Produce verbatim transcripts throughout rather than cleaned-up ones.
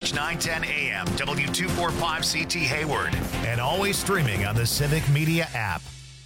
H nine ten A M, W two forty-five C T Hayward, and always streaming on the Civic Media app.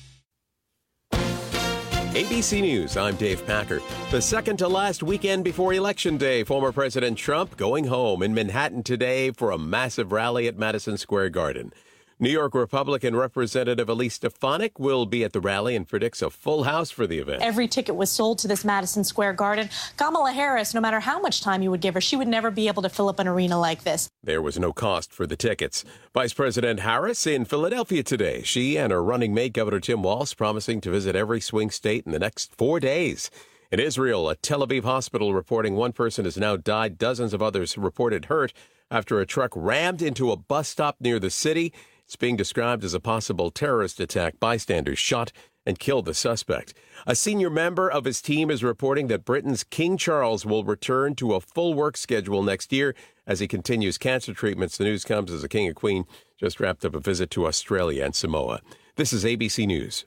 A B C News, I'm Dave Packer. The second to last weekend before Election Day, former President Trump going home in Manhattan today for a massive rally at Madison Square Garden. New York Republican Representative Elise Stefanik will be at the rally and predicts a full house for the event. Every ticket was sold to this Madison Square Garden. Kamala Harris, no matter how much time you would give her, she would never be able to fill up an arena like this. There was no cost for the tickets. Vice President Harris in Philadelphia today. She and her running mate, Governor Tim Walz, promising to visit every swing state in the next four days. In Israel, a Tel Aviv hospital reporting one person has now died. Dozens of others reported hurt after a truck rammed into a bus stop near the city. It's being described as a possible terrorist attack. Bystanders shot and killed the suspect. A senior member of his team is reporting that Britain's King Charles will return to a full work schedule next year as he continues cancer treatments. The news comes as the King and Queen just wrapped up a visit to Australia and Samoa. This is A B C News.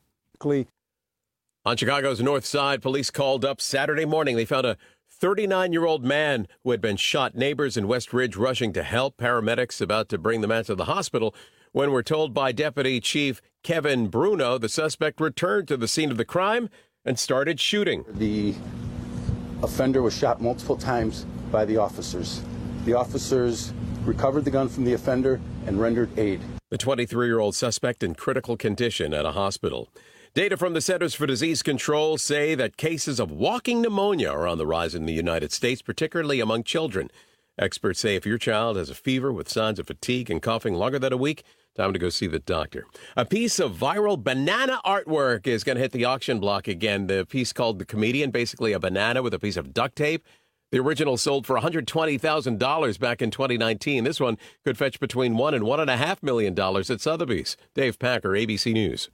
On Chicago's North Side, police called up Saturday morning. They found a thirty-nine-year-old man who had been shot. Neighbors in West Ridge rushing to help. Paramedics about to bring the man to the hospital when we're told by Deputy Chief Kevin Bruno the suspect returned to the scene of the crime and started shooting. The offender was shot multiple times by the officers. The officers recovered the gun from the offender and rendered aid. The twenty-three-year-old suspect in critical condition at a hospital. Data from the Centers for Disease Control say that cases of walking pneumonia are on the rise in the United States, particularly among children. Experts say if your child has a fever with signs of fatigue and coughing longer than a week, time to go see the doctor. A piece of viral banana artwork is going to hit the auction block again. The piece called The Comedian, basically a banana with a piece of duct tape. The original sold for one hundred twenty thousand dollars back in twenty nineteen. This one could fetch between one and one and a half million dollars at Sotheby's. Dave Packer, A B C News.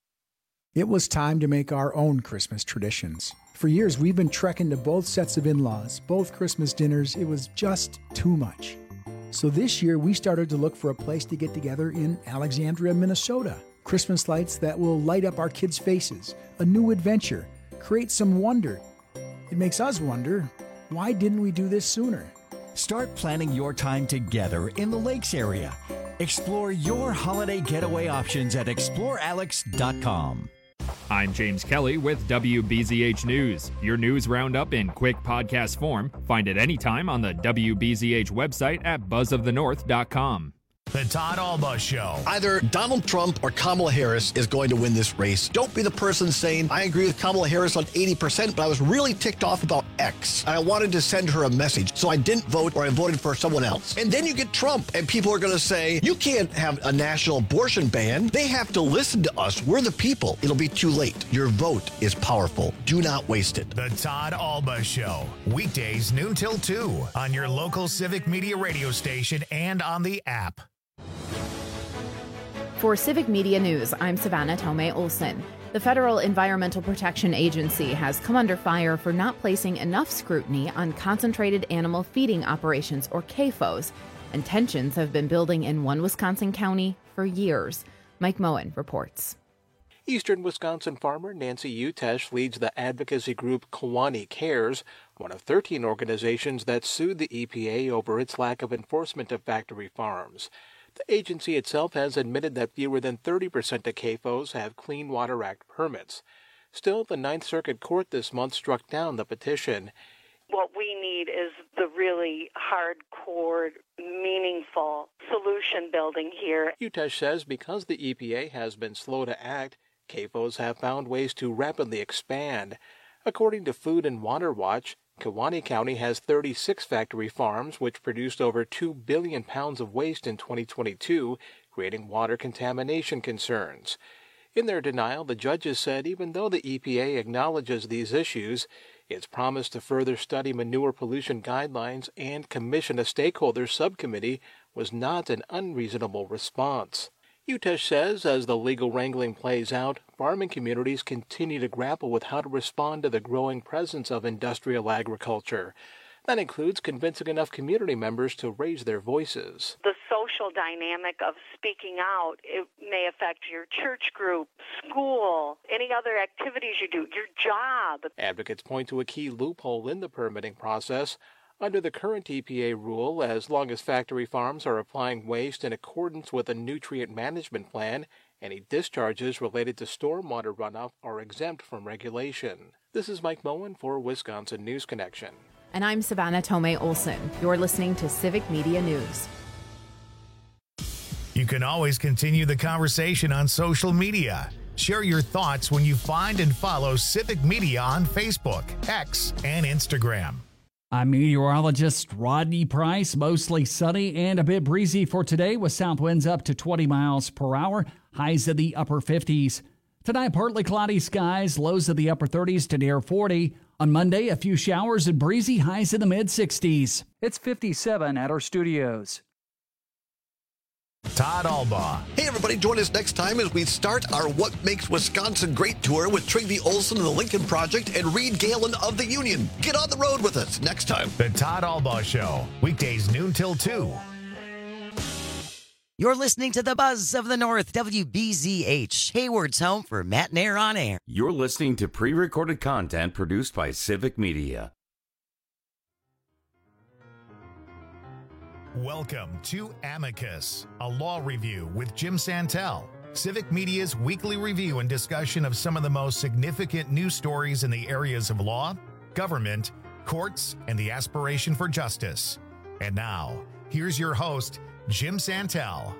It was time to make our own Christmas traditions. For years, we've been trekking to both sets of in-laws, both Christmas dinners. It was just too much. So this year, we started to look for a place to get together in Alexandria, Minnesota. Christmas lights that will light up our kids' faces, a new adventure, create some wonder. It makes us wonder, why didn't we do this sooner? Start planning your time together in the Lakes area. Explore your holiday getaway options at explore alex dot com. I'm James Kelly with W B Z H News. Your news roundup in quick podcast form. Find it anytime on the W B Z H website at buzz of the north dot com. The Todd Alba Show. Either Donald Trump or Kamala Harris is going to win this race. Don't be the person saying, I agree with Kamala Harris on eighty percent, but I was really ticked off about X. I wanted to send her a message, so I didn't vote or I voted for someone else. And then you get Trump, and people are going to say, you can't have a national abortion ban. They have to listen to us. We're the people. It'll be too late. Your vote is powerful. Do not waste it. The Todd Alba Show. Weekdays noon till two on your local Civic Media radio station and on the app. For Civic Media News, I'm Savannah Tomei Olson. The Federal Environmental Protection Agency has come under fire for not placing enough scrutiny on concentrated animal feeding operations, or C A F Os, and tensions have been building in one Wisconsin county for years. Mike Moen reports. Eastern Wisconsin farmer Nancy Utesh leads the advocacy group Kewaunee Cares, one of thirteen organizations that sued the E P A over its lack of enforcement of factory farms. The agency itself has admitted that fewer than thirty percent of C A F Os have Clean Water Act permits. Still, the Ninth Circuit Court this month struck down the petition. What we need is the really hardcore, meaningful solution building here. Utesh says because the E P A has been slow to act, C A F Os have found ways to rapidly expand. According to Food and Water Watch, Kewaunee County has thirty-six factory farms, which produced over two billion pounds of waste in twenty twenty-two, creating water contamination concerns. In their denial, the judges said even though the E P A acknowledges these issues, it's promised to further study manure pollution guidelines and commission a stakeholder subcommittee was not an unreasonable response. Utesh says as the legal wrangling plays out, farming communities continue to grapple with how to respond to the growing presence of industrial agriculture. That includes convincing enough community members to raise their voices. The social dynamic of speaking out, it may affect your church group, school, any other activities you do, your job. Advocates point to a key loophole in the permitting process. Under the current E P A rule, as long as factory farms are applying waste in accordance with a nutrient management plan, any discharges related to stormwater runoff are exempt from regulation. This is Mike Moen for Wisconsin News Connection. And I'm Savannah Tomei Olson. You're listening to Civic Media News. You can always continue the conversation on social media. Share your thoughts when you find and follow Civic Media on Facebook, X, and Instagram. I'm meteorologist Rodney Price. Mostly sunny and a bit breezy for today with south winds up to twenty miles per hour, highs in the upper fifties. Tonight, partly cloudy skies, lows in the upper thirties to near forty. On Monday, a few showers and breezy, highs in the mid sixties. It's fifty-seven at our studios. Todd Albaugh. Hey, everybody, join us next time as we start our What Makes Wisconsin Great tour with Trygve Olsen of the Lincoln Project and Reed Galen of the Union. Get on the road with us next time. The Todd Albaugh Show, weekdays noon till two. You're listening to the Buzz of the North, W B Z H, Hayward's home for Matt and Air on Air. You're listening to pre-recorded content produced by Civic Media. Welcome to Amicus, a law review with Jim Santel, Civic Media's weekly review and discussion of some of the most significant news stories in the areas of law, government, courts, and the aspiration for justice. And now, here's your host, Jim Santel.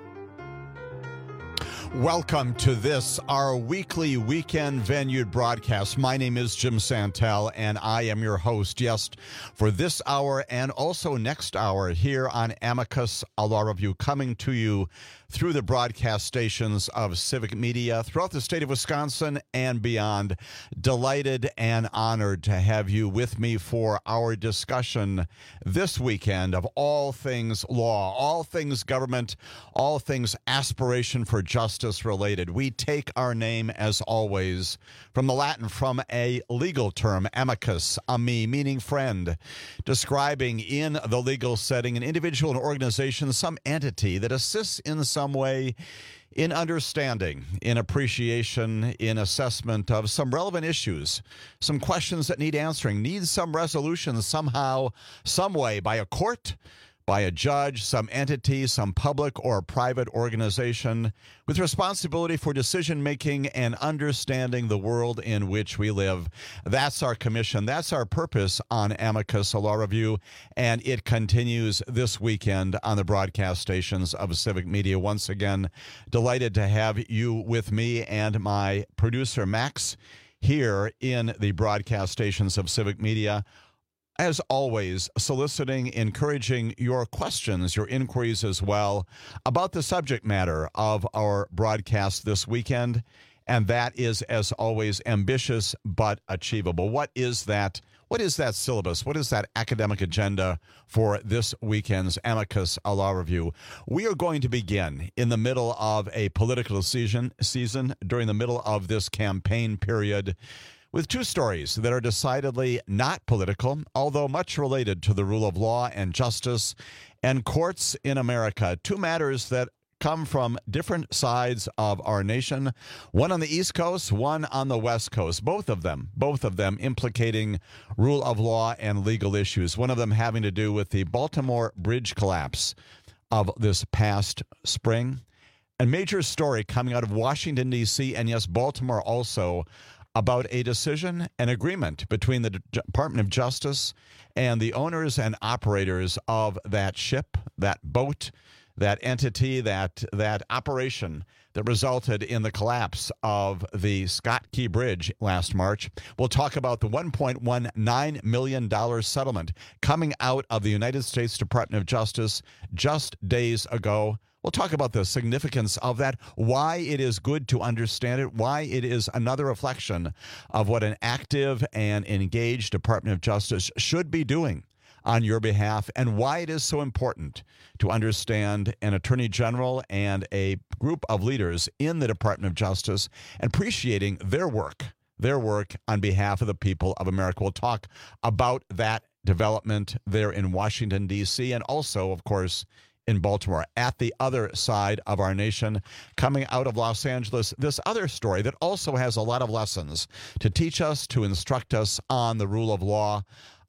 Welcome to this, our weekly weekend venue broadcast. My name is Jim Santel, and I am your host, yes, for this hour and also next hour here on Amicus, a law review, coming to you through the broadcast stations of Civic Media throughout the state of Wisconsin and beyond. Delighted and honored to have you with me for our discussion this weekend of all things law, all things government, all things aspiration for justice related. We take our name, as always, from the Latin, from a legal term, amicus, ami, meaning friend, describing in the legal setting an individual, an organization, some entity that assists in some way in understanding, in appreciation, in assessment of some relevant issues, some questions that need answering, need some resolution somehow, some way, by a court, by a judge, some entity, some public or private organization with responsibility for decision-making and understanding the world in which we live. That's our commission. That's our purpose on Amicus, a law review, and it continues this weekend on the broadcast stations of Civic Media. Once again, delighted to have you with me and my producer, Max, here in the broadcast stations of Civic Media. As always, soliciting, encouraging your questions, your inquiries as well about the subject matter of our broadcast this weekend. And that is, as always, ambitious but achievable. What is that? What is that syllabus? What is that academic agenda for this weekend's Amicus, a law review? We are going to begin in the middle of a political season, season during the middle of this campaign period, with two stories that are decidedly not political, although much related to the rule of law and justice and courts in America. Two matters that come from different sides of our nation, one on the East Coast, one on the West Coast, both of them, both of them implicating rule of law and legal issues, one of them having to do with the Baltimore bridge collapse of this past spring. A major story coming out of Washington, D C, and yes, Baltimore also, about a decision, an agreement between the Department of Justice and the owners and operators of that ship, that boat, that entity, that that operation that resulted in the collapse of the Scott Key Bridge last March. We'll talk about the one point one nine million dollars settlement coming out of the United States Department of Justice just days ago. We'll talk about the significance of that, why it is good to understand it, why it is another reflection of what an active and engaged Department of Justice should be doing on your behalf, and why it is so important to understand an Attorney General and a group of leaders in the Department of Justice appreciating their work, their work on behalf of the people of America. We'll talk about that development there in Washington, D C, and also, of course, in Baltimore. At the other side of our nation, coming out of Los Angeles, this other story that also has a lot of lessons to teach us, to instruct us on the rule of law.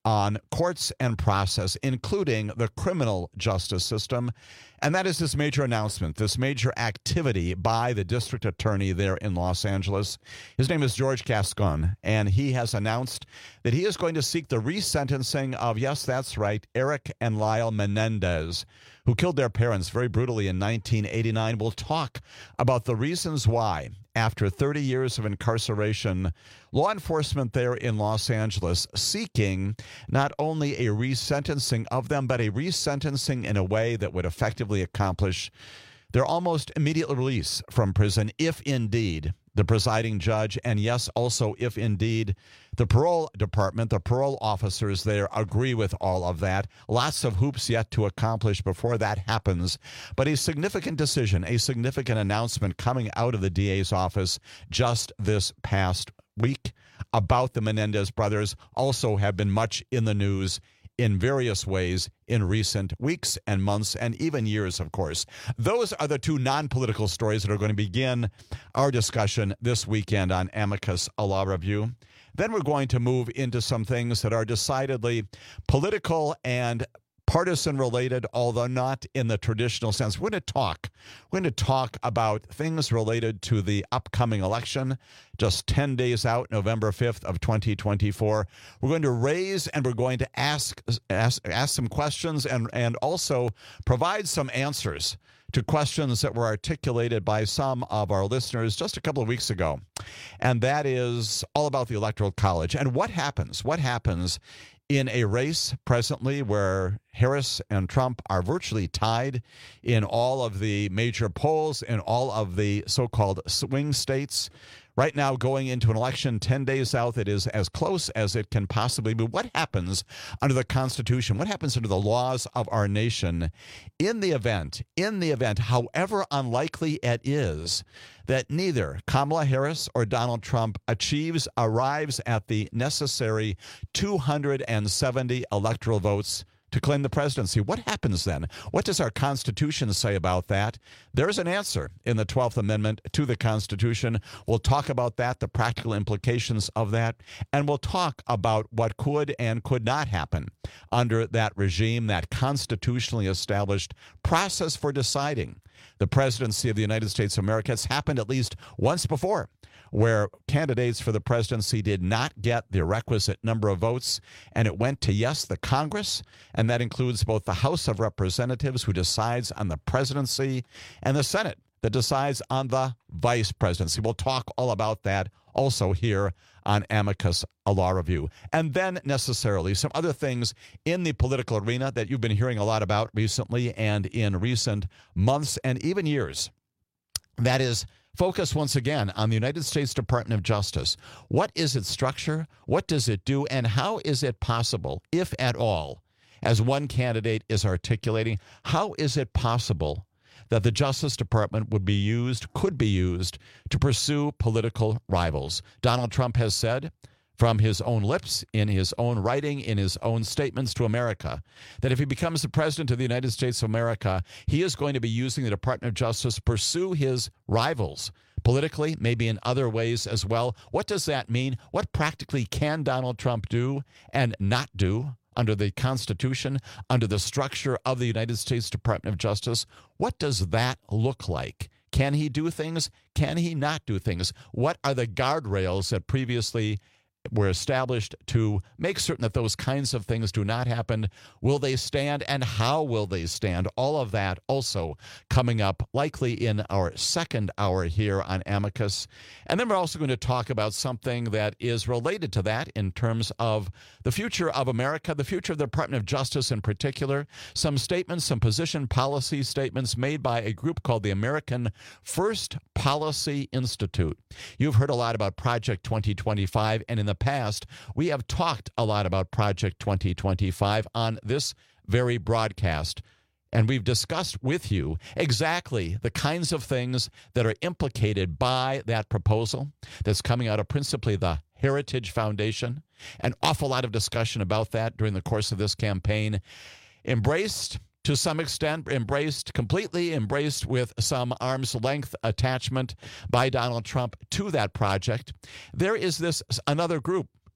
on courts and process, including the criminal justice system. And that is this major announcement, this major activity by the district attorney there in Los Angeles. His name is George Gascon, and he has announced that he is going to seek the resentencing of, yes, that's right, Eric and Lyle Menendez, who killed their parents very brutally in nineteen eighty-nine. We'll talk about the reasons why, after thirty years of incarceration, law enforcement there in Los Angeles seeking not only a resentencing of them, but a resentencing in a way that would effectively accomplish their almost immediate release from prison, if indeed the presiding judge, and yes, also if indeed the parole department, the parole officers there agree with all of that. Lots of hoops yet to accomplish before that happens. But a significant decision, a significant announcement coming out of the D A's office just this past week about the Menendez brothers also have been much in the news in various ways in recent weeks and months and even years, of course. Those are the two non-political stories that are going to begin our discussion this weekend on Amicus, a Law Review. Then we're going to move into some things that are decidedly political and partisan related, although not in the traditional sense. We're going to talk. We're going to talk about things related to the upcoming election, just ten days out, November fifth of twenty twenty-four. We're going to raise and we're going to ask ask, ask some questions and, and also provide some answers to questions that were articulated by some of our listeners just a couple of weeks ago. And that is all about the Electoral College and what happens, what happens in a race presently where Harris and Trump are virtually tied in all of the major polls, in all of the so-called swing states. Right now, going into an election ten days out, it is as close as it can possibly be. What happens under the Constitution? What happens under the laws of our nation in the event, in the event, however unlikely it is, that neither Kamala Harris or Donald Trump achieves, arrives at the necessary two hundred seventy electoral votes to claim the presidency? What happens then? What does our Constitution say about that? There's an answer in the twelfth Amendment to the Constitution. We'll talk about that, the practical implications of that, and we'll talk about what could and could not happen under that regime, that constitutionally established process for deciding the presidency of the United States of America. It's happened at least once before, where candidates for the presidency did not get the requisite number of votes, and it went to, yes, the Congress, and that includes both the House of Representatives, who decides on the presidency, and the Senate, that decides on the vice presidency. We'll talk all about that also here on Amicus, a Law Review. And then necessarily some other things in the political arena that you've been hearing a lot about recently and in recent months and even years. That is, focus once again on the United States Department of Justice. What is its structure? What does it do? And how is it possible, if at all, as one candidate is articulating, how is it possible that the Justice Department would be used, could be used, to pursue political rivals? Donald Trump has said, from his own lips, in his own writing, in his own statements to America, that if he becomes the president of the United States of America, he is going to be using the Department of Justice to pursue his rivals politically, maybe in other ways as well. What does that mean? What practically can Donald Trump do and not do under the Constitution, under the structure of the United States Department of Justice? What does that look like? Can he do things? Can he not do things? What are the guardrails that previously were established to make certain that those kinds of things do not happen? Will they stand, and how will they stand? All of that also coming up likely in our second hour here on Amicus. And then we're also going to talk about something that is related to that in terms of the future of America, the future of the Department of Justice in particular. Some statements, some position policy statements made by a group called the American First Policy Institute. You've heard a lot about Project twenty twenty-five, and in the past, we have talked a lot about Project twenty twenty-five on this very broadcast. And we've discussed with you exactly the kinds of things that are implicated by that proposal that's coming out of principally the Heritage Foundation. An awful lot of discussion about that during the course of this campaign. Embraced to some extent, embraced, completely embraced with some arm's length attachment by Donald Trump to that project. There is this another group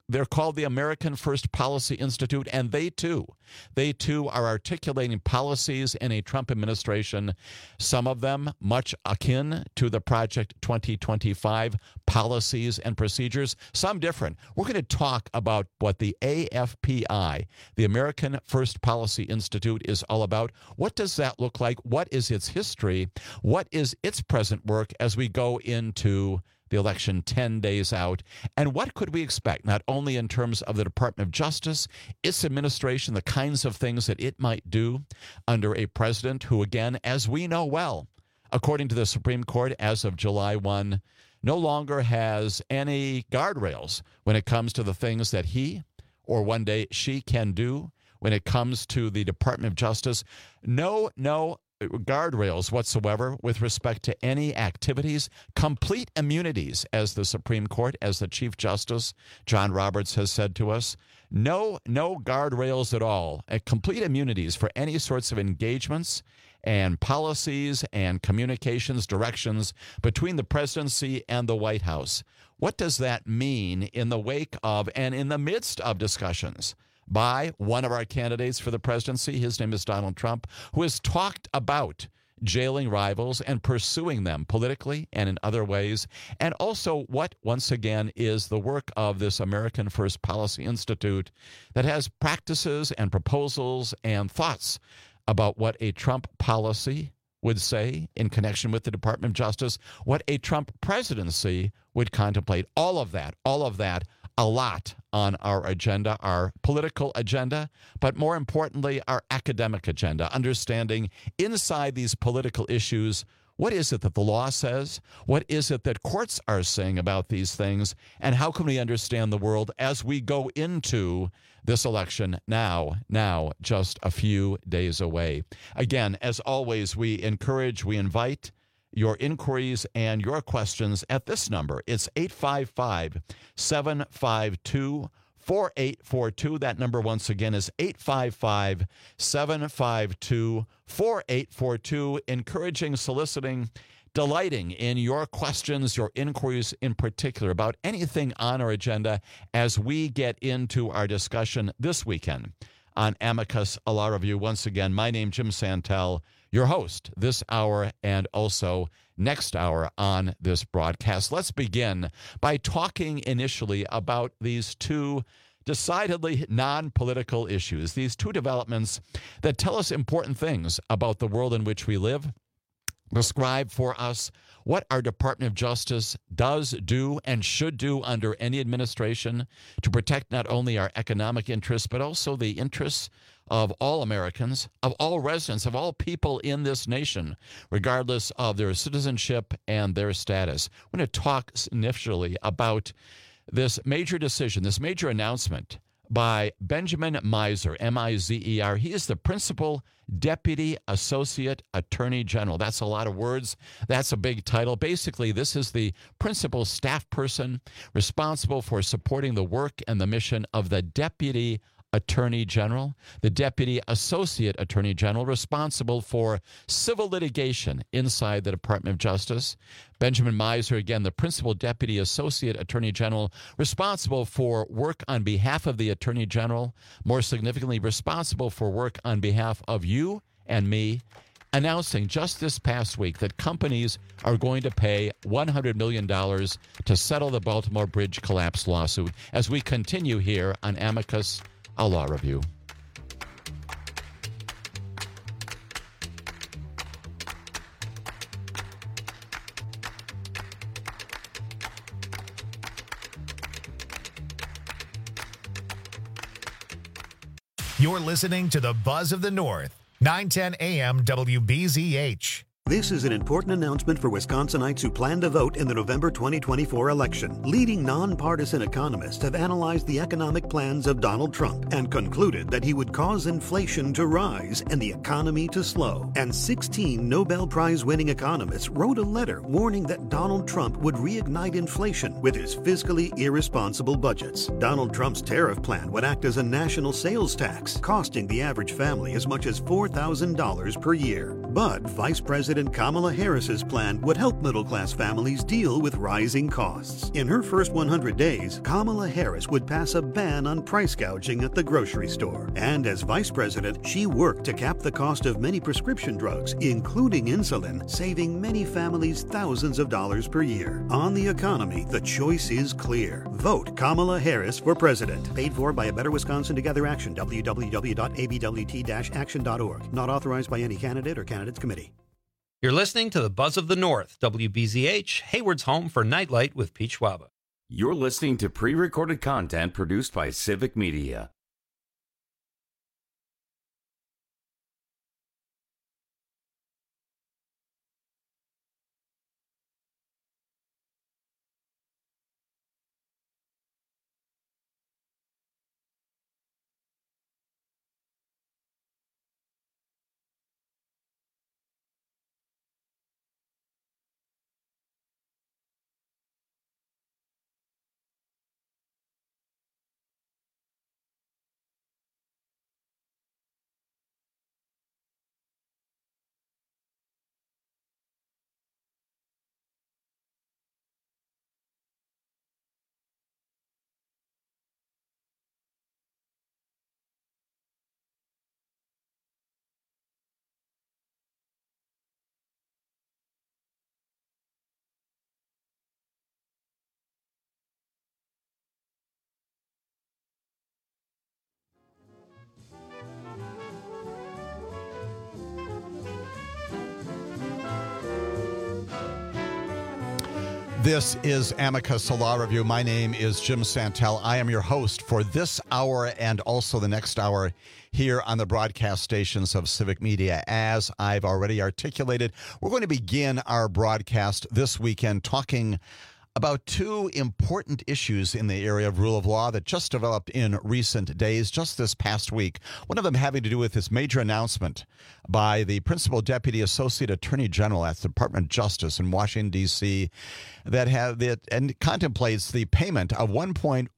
They're called the American First Policy Institute, and they too, they too are articulating policies in a Trump administration, some of them much akin to the Project twenty twenty-five policies and procedures, some different. We're going to talk about what the A F P I, the American First Policy Institute, is all about. What does that look like? What is its history? What is its present work as we go into the election ten days out? And what could we expect, not only in terms of the Department of Justice, its administration, the kinds of things that it might do under a president who, again, as we know well, according to the Supreme Court as of July first, no longer has any guardrails when it comes to the things that he or one day she can do when it comes to the Department of Justice. No, no guardrails whatsoever with respect to any activities, complete immunities, as the Supreme Court, as the Chief Justice John Roberts has said to us. No, no guardrails at all. Uh, complete immunities for any sorts of engagements and policies and communications directions between the presidency and the White House. What does that mean in the wake of and in the midst of discussions by one of our candidates for the presidency? His name is Donald Trump, who has talked about jailing rivals and pursuing them politically and in other ways. And also what, once again, is the work of this American First Policy Institute that has practices and proposals and thoughts about what a Trump policy would say in connection with the Department of Justice, what a Trump presidency would contemplate. All of that, all of that, a lot on our agenda, our political agenda, but more importantly, our academic agenda, understanding inside these political issues, what is it that the law says? What is it that courts are saying about these things? And how can we understand the world as we go into this election now, now, just a few days away? Again, as always, we encourage, we invite your inquiries and your questions at this number. It's eight five five, seven five two, four eight four two. That number, once again, is eight five five, seven five two, four eight four two. Encouraging, soliciting, delighting in your questions, your inquiries in particular about anything on our agenda as we get into our discussion this weekend on Amicus, a Law Review. Once again, my name is Jim Santel, your host this hour and also next hour on this broadcast. Let's begin by talking initially about these two decidedly non-political issues, these two developments that tell us important things about the world in which we live, describe for us what our Department of Justice does, do, and should do under any administration to protect not only our economic interests, but also the interests of all Americans, of all residents, of all people in this nation, regardless of their citizenship and their status. We're going to talk initially about this major decision, this major announcement by Benjamin Mizer, M I Z E R. He is the Principal Deputy Associate Attorney General. That's a lot of words. That's a big title. Basically, this is the principal staff person responsible for supporting the work and the mission of the Deputy Attorney General, the Deputy Associate Attorney General responsible for civil litigation inside the Department of Justice. Benjamin Mizer, again, the Principal Deputy Associate Attorney General responsible for work on behalf of the Attorney General, more significantly responsible for work on behalf of you and me, announcing just this past week that companies are going to pay one hundred million dollars to settle the Baltimore Bridge collapse lawsuit as we continue here on Amicus, a Law Review. You're listening to the Buzz of the North, nine ten A M W B Z H. This is an important announcement for Wisconsinites who plan to vote in the November twenty twenty-four election. Leading nonpartisan economists have analyzed the economic plans of Donald Trump and concluded that he would cause inflation to rise and the economy to slow. And sixteen Nobel Prize-winning economists wrote a letter warning that Donald Trump would reignite inflation with his fiscally irresponsible budgets. Donald Trump's tariff plan would act as a national sales tax, costing the average family as much as four thousand dollars per year. But Vice President President Kamala Harris's plan would help middle-class families deal with rising costs. In her first one hundred days, Kamala Harris would pass a ban on price gouging at the grocery store. And as vice president, she worked to cap the cost of many prescription drugs, including insulin, saving many families thousands of dollars per year. On the economy, the choice is clear. Vote Kamala Harris for president. Paid for by a Better Wisconsin Together Action, w w w dot a b w t dash action dot org. Not authorized by any candidate or candidates committee. You're listening to the Buzz of the North, W B Z H, Hayward's home for Nightlight with Pete Schwaba. You're listening to pre-recorded content produced by Civic Media. This is Amicus, a law review. My name is Jim Santel. I am your host for this hour and also the next hour here on the broadcast stations of Civic Media. As I've already articulated, we're going to begin our broadcast this weekend talking about two important issues in the area of rule of law that just developed in recent days, just this past week. One of them having to do with this major announcement by the Principal Deputy Associate Attorney General at the Department of Justice in Washington, D C, that have that and contemplates the payment of one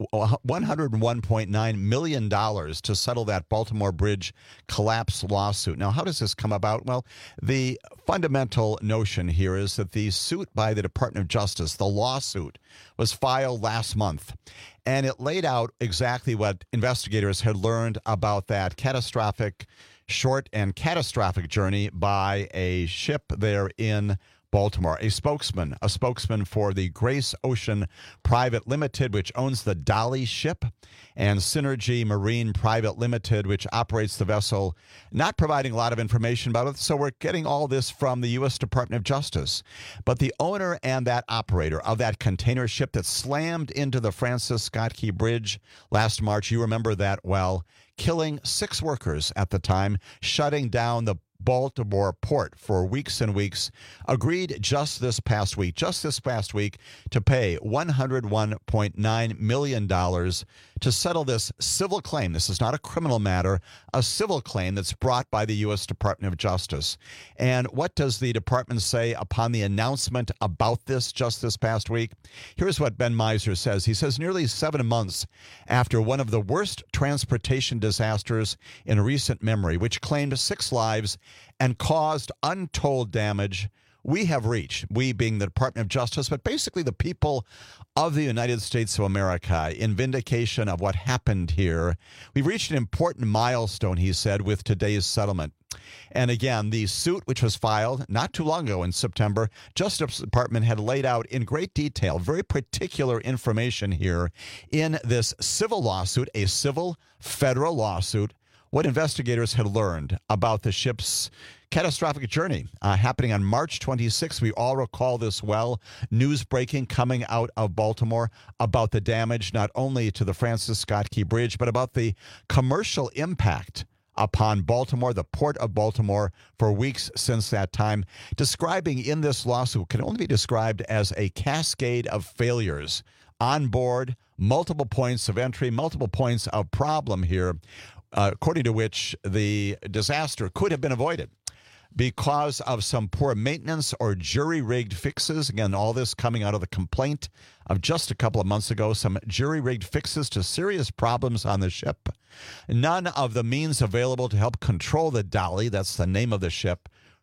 hundred one point nine million dollars to settle that Baltimore Bridge collapse lawsuit. Now, how does this come about? Well, the fundamental notion here is that the suit by the Department of Justice, the lawsuit, was filed last month, and it laid out exactly what investigators had learned about that catastrophic, short and catastrophic journey by a ship there in Baltimore. A spokesman, a spokesman for the Grace Ocean Private Limited, which owns the Dolly ship, and Synergy Marine Private Limited, which operates the vessel, not providing a lot of information about it. So we're getting all this from the U S Department of Justice. But the owner and that operator of that container ship that slammed into the Francis Scott Key Bridge last March, you remember that well, killing six workers at the time, shutting down the Baltimore port for weeks and weeks, agreed just this past week, just this past week, to pay one hundred one point nine million dollars to settle this civil claim. This is not a criminal matter, a civil claim that's brought by the U S Department of Justice. And what does the department say upon the announcement about this just this past week? Here's what Ben Miser says. He says, nearly seven months after one of the worst transportation disasters in recent memory, which claimed six lives and caused untold damage, we have reached, we being the Department of Justice, but basically the people of the United States of America, in vindication of what happened here, we've reached an important milestone, he said, with today's settlement. And again, the suit, which was filed not too long ago in September, Justice Department had laid out in great detail, very particular information here in this civil lawsuit, a civil federal lawsuit, what investigators had learned about the ship's catastrophic journey uh, happening on March twenty-sixth. We all recall this well. News breaking coming out of Baltimore about the damage not only to the Francis Scott Key Bridge, but about the commercial impact upon Baltimore, the port of Baltimore, for weeks since that time. Describing in this lawsuit can only be described as a cascade of failures on board, multiple points of entry, multiple points of problem here, uh, according to which the disaster could have been avoided because of some poor maintenance or jury-rigged fixes. Again, all this coming out of the complaint of just a couple of months ago, some jury-rigged fixes to serious problems on the ship. None of the means available to help control the Dolly, that's the name of the ship,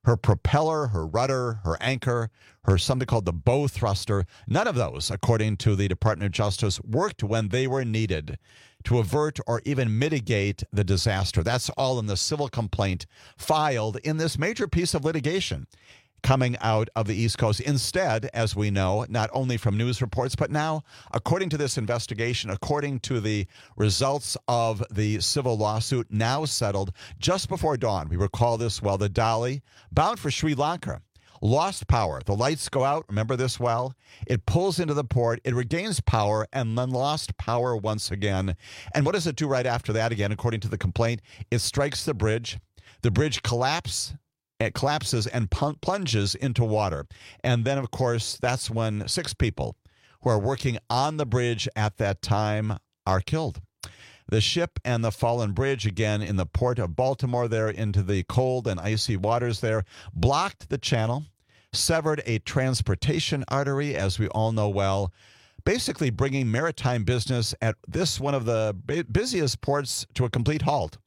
her propeller, her rudder, her anchor, her something called the bow thruster, none of those, according to the Department of Justice, worked when they were needed to avert or even mitigate the disaster. That's all in the civil complaint filed in this major piece of litigation coming out of the East Coast. Instead, as we know, not only from news reports, but now, according to this investigation, according to the results of the civil lawsuit now settled just before dawn, we recall this well, the Dolly, bound for Sri Lanka, lost power. The lights go out. Remember this well? It pulls into the port. It regains power and then lost power once again. And what does it do right after that? Again, according to the complaint, it strikes the bridge. The bridge collapses. It collapses and plunges into water. And then, of course, that's when six people who are working on the bridge at that time are killed. The ship and the fallen bridge, again, in the port of Baltimore there into the cold and icy waters there, blocked the channel, severed a transportation artery, as we all know well, basically bringing maritime business at this one of the busiest ports to a complete halt.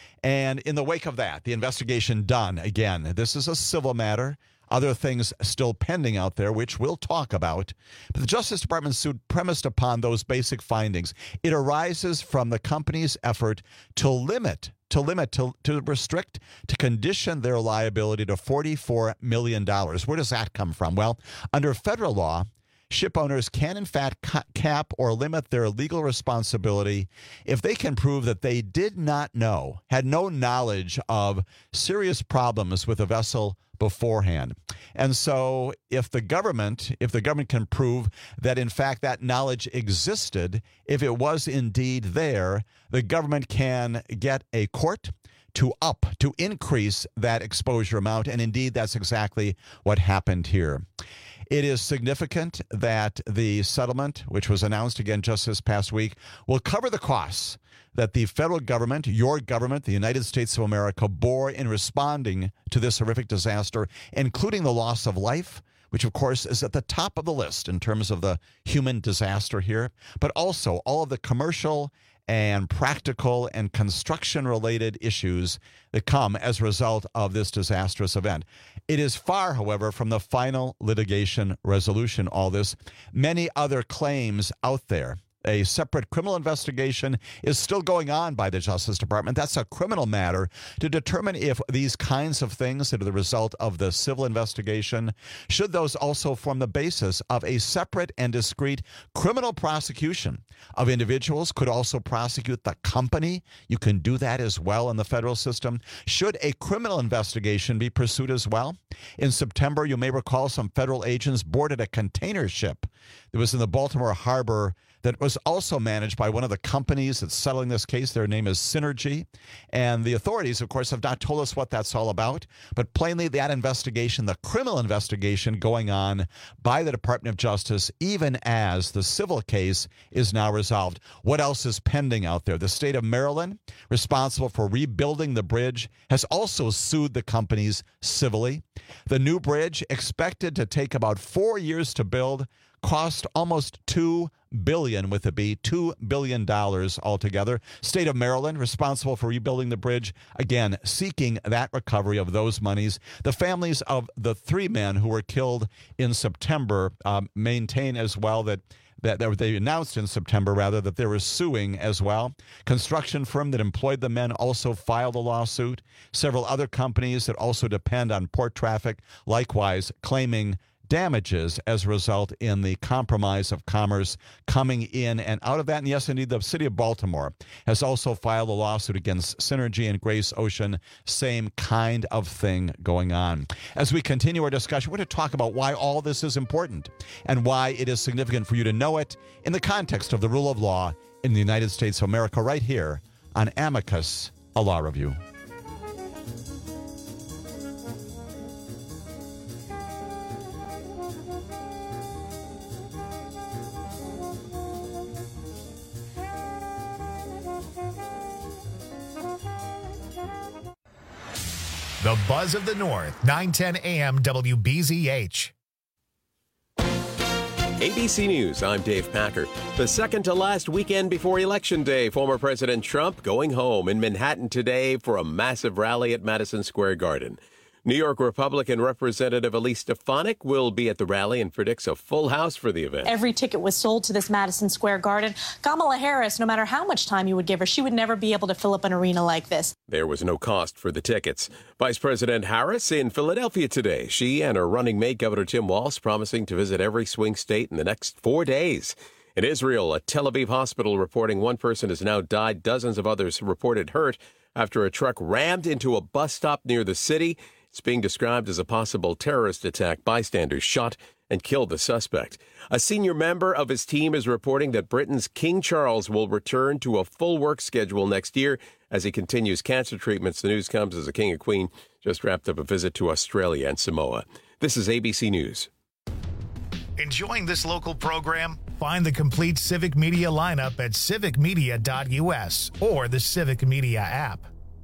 And in the wake of that, the investigation done. Again, this is a civil matter. Other things still pending out there, which we'll talk about. But the Justice Department suit premised upon those basic findings. It arises from the company's effort to limit, to limit, to, to restrict, to condition their liability to forty-four million dollars. Where does that come from? Well, under federal law, ship owners can, in fact, cap or limit their legal responsibility if they can prove that they did not know, had no knowledge of serious problems with a vessel beforehand. And so if the government, if the government can prove that, in fact, that knowledge existed, if it was indeed there, the government can get a court to up, to increase that exposure amount. And indeed, that's exactly what happened here. It is significant that the settlement, which was announced again just this past week, will cover the costs that the federal government, your government, the United States of America, bore in responding to this horrific disaster, including the loss of life, which, of course, is at the top of the list in terms of the human disaster here, but also all of the commercial and practical and construction-related issues that come as a result of this disastrous event. It is far, however, from the final litigation resolution, all this. Many other claims out there. A separate criminal investigation is still going on by the Justice Department. That's a criminal matter to determine if these kinds of things that are the result of the civil investigation, should those also form the basis of a separate and discrete criminal prosecution of individuals, could also prosecute the company. You can do that as well in the federal system. Should a criminal investigation be pursued as well? In September, you may recall some federal agents boarded a container ship that was in the Baltimore harbor that was also managed by one of the companies that's settling this case. Their name is Synergy. And the authorities, of course, have not told us what that's all about. But plainly, that investigation, the criminal investigation going on by the Department of Justice, even as the civil case is now resolved. What else is pending out there? The state of Maryland, responsible for rebuilding the bridge, has also sued the companies civilly. The new bridge, expected to take about four years to build, cost almost two billion dollars with a B, two billion dollars altogether. State of Maryland, responsible for rebuilding the bridge, again, seeking that recovery of those monies. The families of the three men who were killed in September um, maintain as well that That they announced in September, rather, that they were suing as well. Construction firm that employed the men also filed a lawsuit. Several other companies that also depend on port traffic, likewise claiming damages as a result in the compromise of commerce coming in and out of that. And yes, indeed, the city of Baltimore has also filed a lawsuit against Synergy and Grace Ocean. Same kind of thing going on. As we continue our discussion, we're going to talk about why all this is important and why it is significant for you to know it in the context of the rule of law in the United States of America, right here on Amicus, a Law Review. The Buzz of the North, nine ten A M W B Z H. A B C News, I'm Dave Packer. The second to last weekend before Election Day, former President Trump going home in Manhattan today for a massive rally at Madison Square Garden. New York Republican Representative Elise Stefanik will be at the rally and predicts a full house for the event. Every ticket was sold to this Madison Square Garden. Kamala Harris, no matter how much time you would give her, she would never be able to fill up an arena like this. There was no cost for the tickets. Vice President Harris in Philadelphia today. She and her running mate, Governor Tim Walz, promising to visit every swing state in the next four days. In Israel, a Tel Aviv hospital reporting one person has now died. Dozens of others reported hurt after a truck rammed into a bus stop near the city. It's being described as a possible terrorist attack. Bystanders shot and killed the suspect. A senior member of his team is reporting that Britain's King Charles will return to a full work schedule next year as he continues cancer treatments. The news comes as the King and Queen just wrapped up a visit to Australia and Samoa. This is A B C News. Enjoying this local program? Find the complete Civic Media lineup at civic media dot U S or the Civic Media app.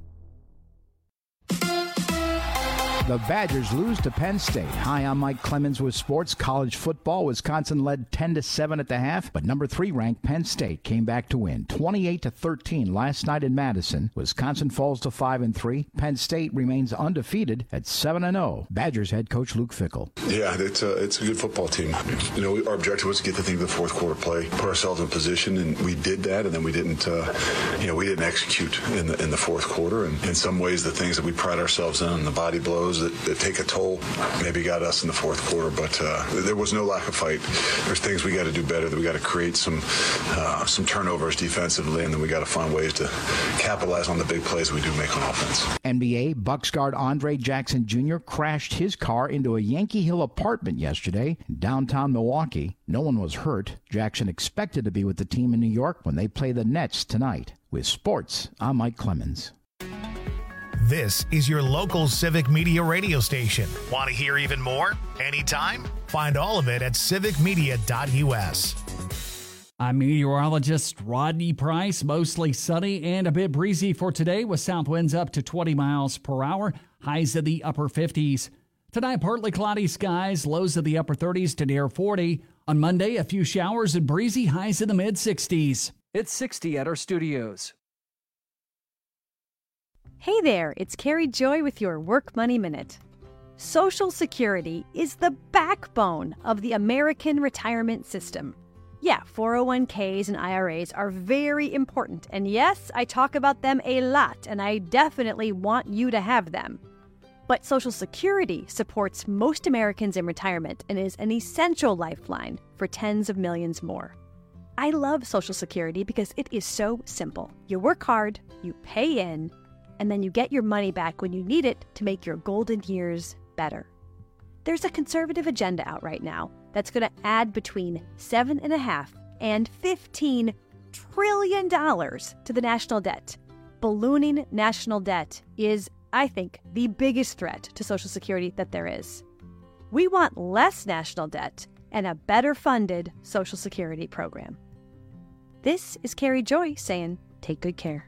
The Badgers lose to Penn State. Hi, I'm Mike Clemens with sports. College football. Wisconsin led ten to seven at the half, but number three ranked Penn State came back to win twenty-eight to thirteen last night in Madison. Wisconsin falls to five and three. Penn State remains undefeated at seven and oh. Badgers head coach Luke Fickell. Yeah, it's a, it's a good football team. You know, we, our objective was to get the thing to the fourth quarter play, put ourselves in position, and we did that, and then we didn't, uh, you know, we didn't execute in the in the fourth quarter. And in some ways, the things that we pride ourselves in, the body blows that, that take a toll, maybe got us in the fourth quarter, but uh, there was no lack of fight. There's things we got to do better. That we got to create some uh, some turnovers defensively, and then we got to find ways to capitalize on the big plays we do make on offense. N B A Bucks guard Andre Jackson Junior crashed his car into a Yankee Hill apartment yesterday in downtown Milwaukee. No one was hurt. Jackson expected to be with the team in New York when they play the Nets tonight. With sports, I'm Mike Clemens. This is your local Civic Media radio station. Want to hear even more? Anytime? Find all of it at civic media dot U S. I'm meteorologist Rodney Price. Mostly sunny and a bit breezy for today with south winds up to twenty miles per hour. Highs in the upper fifties. Tonight, partly cloudy skies, lows in the upper thirties to near forty. On Monday, a few showers and breezy, highs in the mid sixties. It's sixty at our studios. Hey there, it's Carrie Joy with your Work Money Minute. Social Security is the backbone of the American retirement system. Yeah, four oh one k's and I R As are very important, and yes, I talk about them a lot, and I definitely want you to have them. But Social Security supports most Americans in retirement and is an essential lifeline for tens of millions more. I love Social Security because it is so simple. You work hard, you pay in, and then you get your money back when you need it to make your golden years better. There's a conservative agenda out right now that's going to add between seven and a half and fifteen trillion dollars to the national debt. Ballooning national debt is, I think, the biggest threat to Social Security that there is. We want less national debt and a better funded Social Security program. This is Carrie Joy saying, take good care.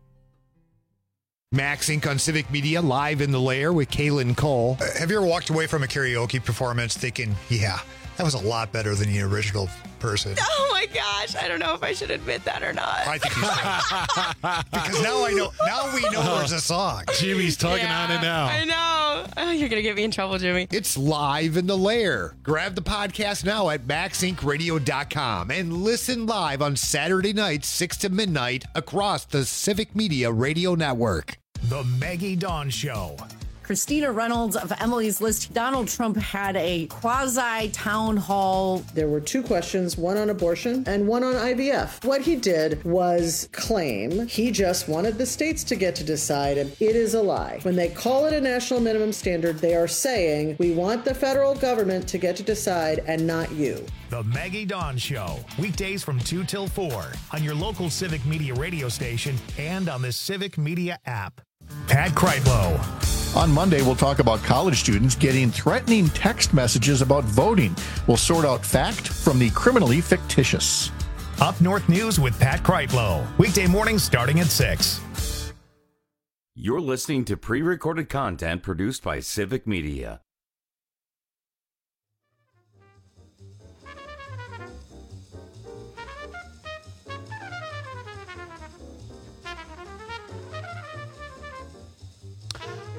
Max Incorporated on Civic Media, live in the lair with Kaylin Cole. Uh, have you ever walked away from a karaoke performance thinking, yeah, that was a lot better than the original person? Oh my gosh, I don't know if I should admit that or not. I think you should. Because now I know, now we know there's a song. Jimmy's talking yeah, on it now. I know. Oh, you're going to get me in trouble, Jimmy. It's live in the lair. Grab the podcast now at max inc radio dot com and listen live on Saturday nights, six to midnight, across the Civic Media Radio Network. The Maggie Dawn Show. Christina Reynolds of Emily's List. Donald Trump had a quasi-town hall. There were two questions, one on abortion and one on I V F. What he did was claim he just wanted the states to get to decide, and it is a lie. When they call it a national minimum standard, they are saying, we want the federal government to get to decide and not you. The Maggie Dawn Show, weekdays from two till four on your local Civic Media radio station and on the Civic Media app. Pat Kreitlow. On Monday, we'll talk about college students getting threatening text messages about voting. We'll sort out fact from the criminally fictitious. Up North News with Pat Kreitlow. Weekday mornings starting at six. You're listening to pre-recorded content produced by Civic Media.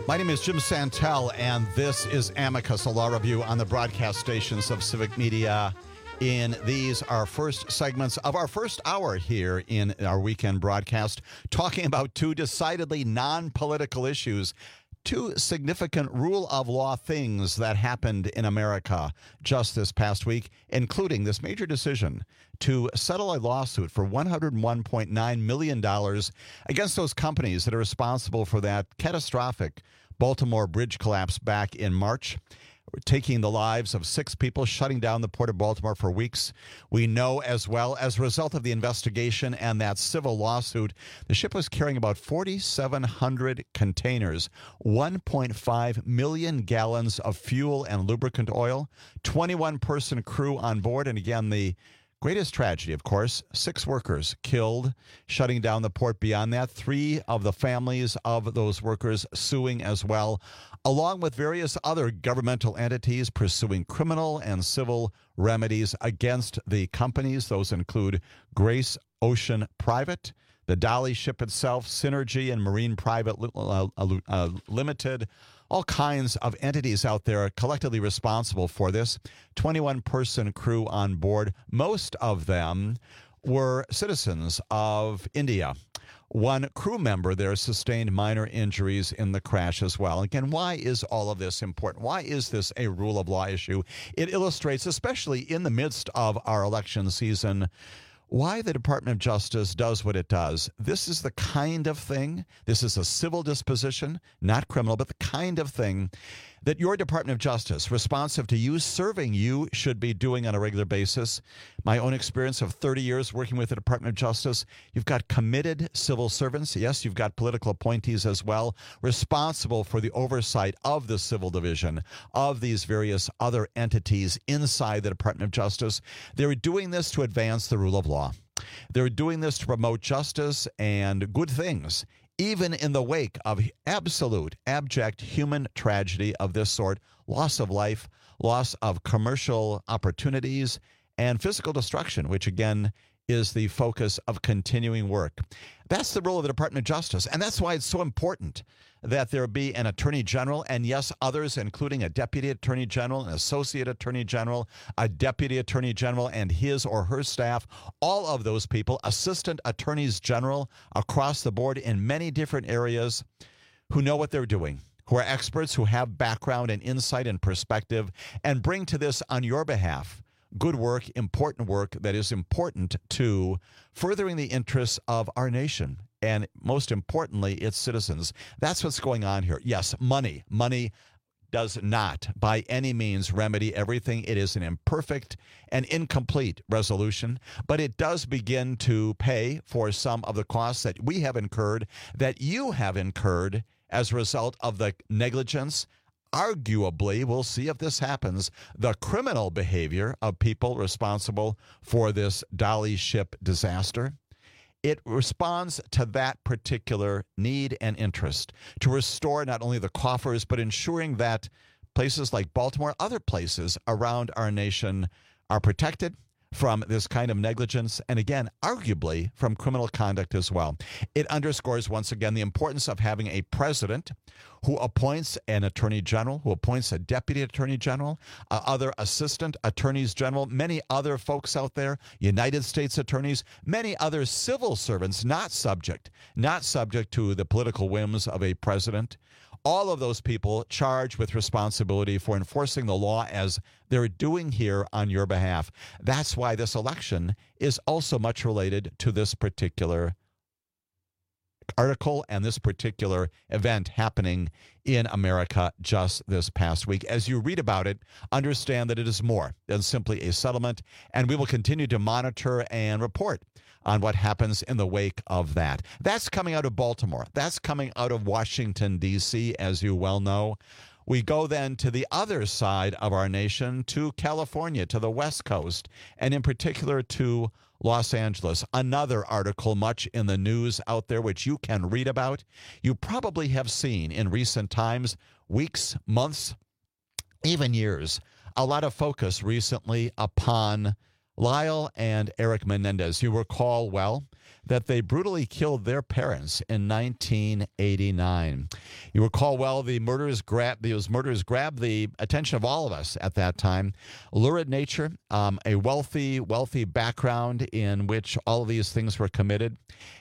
My name is Jim Santel, and this is Amicus, a law review on the broadcast stations of Civic Media. In these, our first segments of our first hour here in our weekend broadcast, talking about two decidedly non-political issues, two significant rule of law things that happened in America just this past week, including this major decision to settle a lawsuit for one hundred one point nine million dollars against those companies that are responsible for that catastrophic Baltimore bridge collapse back in March, taking the lives of six people, shutting down the Port of Baltimore for weeks. We know as well, as a result of the investigation and that civil lawsuit, the ship was carrying about forty-seven hundred containers, one point five million gallons of fuel and lubricant oil, twenty-one person crew on board, and again, the greatest tragedy, of course, six workers killed, shutting down the port. Beyond that, three of the families of those workers suing as well, along with various other governmental entities pursuing criminal and civil remedies against the companies. Those include Grace Ocean Private, the Dolly ship itself, Synergy and Marine Private uh, uh, Limited, all kinds of entities out there collectively responsible for this. twenty-one person crew on board. Most of them were citizens of India. One crew member there sustained minor injuries in the crash as well. Again, why is all of this important? Why is this a rule of law issue? It illustrates, especially in the midst of our election season, why the Department of Justice does what it does. This is the kind of thing, this is a civil disposition, not criminal, but the kind of thing that your Department of Justice, responsive to you, serving you, should be doing on a regular basis. My own experience of thirty years working with the Department of Justice, you've got committed civil servants. Yes, you've got political appointees as well, responsible for the oversight of the civil division, of these various other entities inside the Department of Justice. They're doing this to advance the rule of law. They're doing this to promote justice and good things, even in the wake of absolute, abject human tragedy of this sort, loss of life, loss of commercial opportunities, and physical destruction, which again is the focus of continuing work. That's the role of the Department of Justice, and that's why it's so important that there be an Attorney General, and yes, others, including a Deputy Attorney General, an Associate Attorney General, a Deputy Attorney General, and his or her staff, all of those people, Assistant Attorneys General across the board in many different areas who know what they're doing, who are experts, who have background and insight and perspective, and bring to this on your behalf good work, important work that is important to furthering the interests of our nation and, most importantly, its citizens. That's what's going on here. Yes, money. Money does not by any means remedy everything. It is an imperfect and incomplete resolution, but it does begin to pay for some of the costs that we have incurred, that you have incurred as a result of the negligence, arguably, we'll see if this happens, the criminal behavior of people responsible for this Dolly ship disaster. It responds to that particular need and interest to restore not only the coffers, but ensuring that places like Baltimore, other places around our nation, are protected from this kind of negligence, and again, arguably from criminal conduct as well. It underscores once again the importance of having a president who appoints an attorney general, who appoints a deputy attorney general, uh, other assistant attorneys general, many other folks out there, United States attorneys, many other civil servants not subject, not subject to the political whims of a president. All of those people charged with responsibility for enforcing the law as they're doing here on your behalf. That's why this election is also much related to this particular article and this particular event happening in America just this past week. As you read about it, understand that it is more than simply a settlement, and we will continue to monitor and report on what happens in the wake of that. That's coming out of Baltimore. That's coming out of Washington, D C, as you well know. We go then to the other side of our nation, to California, to the West Coast, and in particular to Los Angeles. Another article much in the news out there, which you can read about. You probably have seen in recent times, weeks, months, even years, a lot of focus recently upon Lyle and Eric Menendez. You recall well that they brutally killed their parents in nineteen eighty-nine. You recall well, the murders grabbed those murders grabbed the attention of all of us at that time. Lurid nature, um, a wealthy, wealthy background in which all of these things were committed.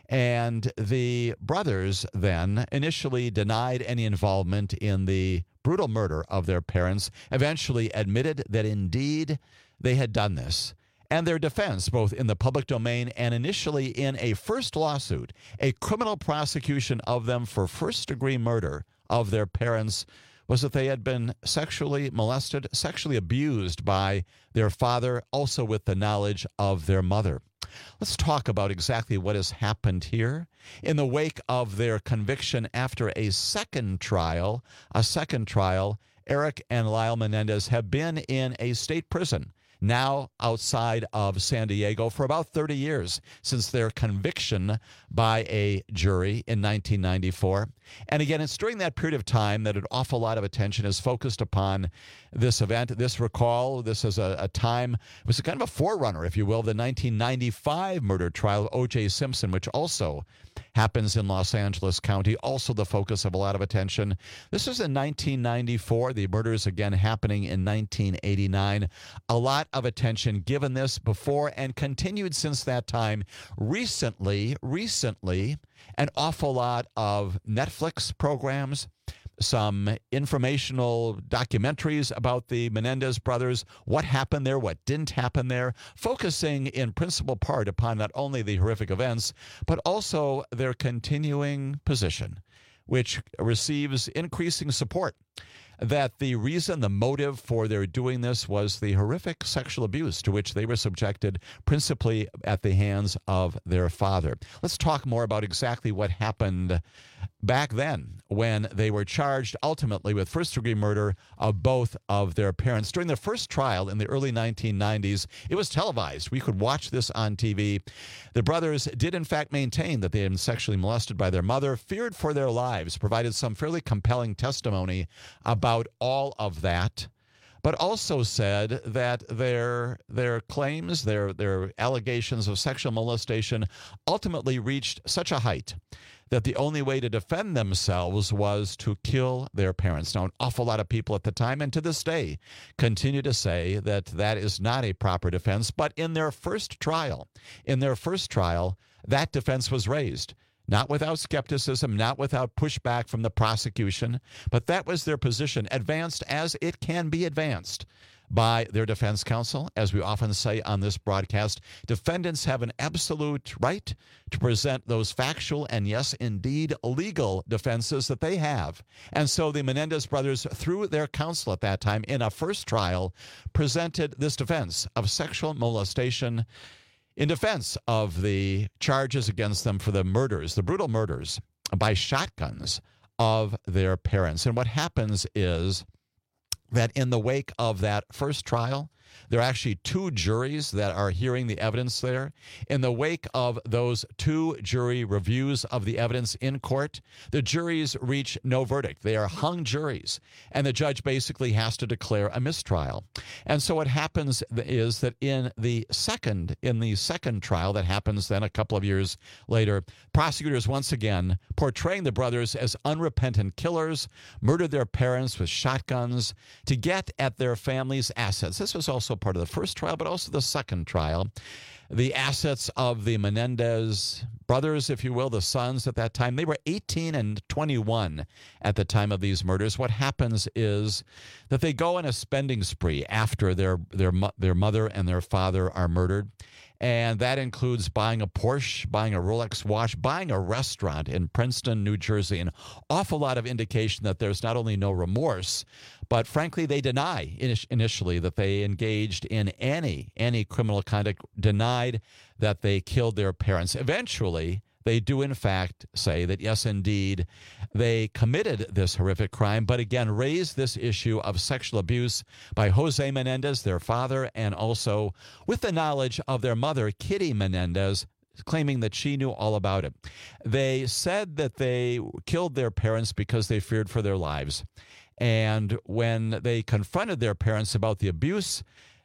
And the brothers then initially denied any involvement in the brutal murder of their parents, eventually admitted that indeed they had done this. And their defense, both in the public domain and initially in a first lawsuit, a criminal prosecution of them for first-degree murder of their parents, was that they had been sexually molested, sexually abused by their father, also with the knowledge of their mother. Let's talk about exactly what has happened here. In the wake of their conviction after a second trial, a second trial, Eric and Lyle Menendez have been in a state prison, now outside of San Diego, for about thirty years since their conviction by a jury in nineteen ninety-four. And again, it's during that period of time that an awful lot of attention is focused upon this event. This recall, this is a, a time, it was a kind of a forerunner, if you will, the nineteen ninety-five murder trial of O J Simpson, which also happens in Los Angeles County, also the focus of a lot of attention. This was in nineteen ninety-four, the murders again happening in nineteen eighty-nine. A lot of attention given this before and continued since that time. Recently, recently, an awful lot of Netflix programs, some informational documentaries about the Menendez brothers, what happened there, what didn't happen there, focusing in principal part upon not only the horrific events, but also their continuing position, which receives increasing support, that the reason, the motive for their doing this was the horrific sexual abuse to which they were subjected, principally at the hands of their father. Let's talk more about exactly what happened back then when they were charged ultimately with first-degree murder of both of their parents. During their first trial in the early nineteen nineties, it was televised. We could watch this on T V. The brothers did, in fact, maintain that they had been sexually molested by their mother, feared for their lives, provided some fairly compelling testimony about all of that, but also said that their their claims, their their allegations of sexual molestation ultimately reached such a height that the only way to defend themselves was to kill their parents. Now, an awful lot of people at the time and to this day continue to say that that is not a proper defense, but in their first trial, in their first trial, that defense was raised. Not without skepticism, not without pushback from the prosecution, but that was their position, advanced as it can be advanced by their defense counsel. As we often say on this broadcast, defendants have an absolute right to present those factual and, yes, indeed, legal defenses that they have. And so the Menendez brothers, through their counsel at that time in a first trial, presented this defense of sexual molestation in defense of the charges against them for the murders, the brutal murders by shotguns of their parents. And what happens is that in the wake of that first trial, there are actually two juries that are hearing the evidence there. In the wake of those two jury reviews of the evidence in court, the juries reach no verdict. They are hung juries, and the judge basically has to declare a mistrial. And so what happens is that in the second in the second trial that happens then a couple of years later, prosecutors once again portraying the brothers as unrepentant killers, murdered their parents with shotguns to get at their family's assets. This was also part of the first trial, but also the second trial. The assets of the Menendez brothers, if you will, the sons at that time, they were eighteen and twenty-one at the time of these murders. What happens is that they go on a spending spree after their their their mother and their father are murdered. And that includes buying a Porsche, buying a Rolex watch, buying a restaurant in Princeton, New Jersey. An awful lot of indication that there's not only no remorse, but frankly, they deny initially that they engaged in any, any criminal conduct, denied that they killed their parents. Eventually, they do, in fact, say that, yes, indeed, they committed this horrific crime, but again, raised this issue of sexual abuse by Jose Menendez, their father, and also with the knowledge of their mother, Kitty Menendez, claiming that she knew all about it. They said that they killed their parents because they feared for their lives. And when they confronted their parents about the abuse,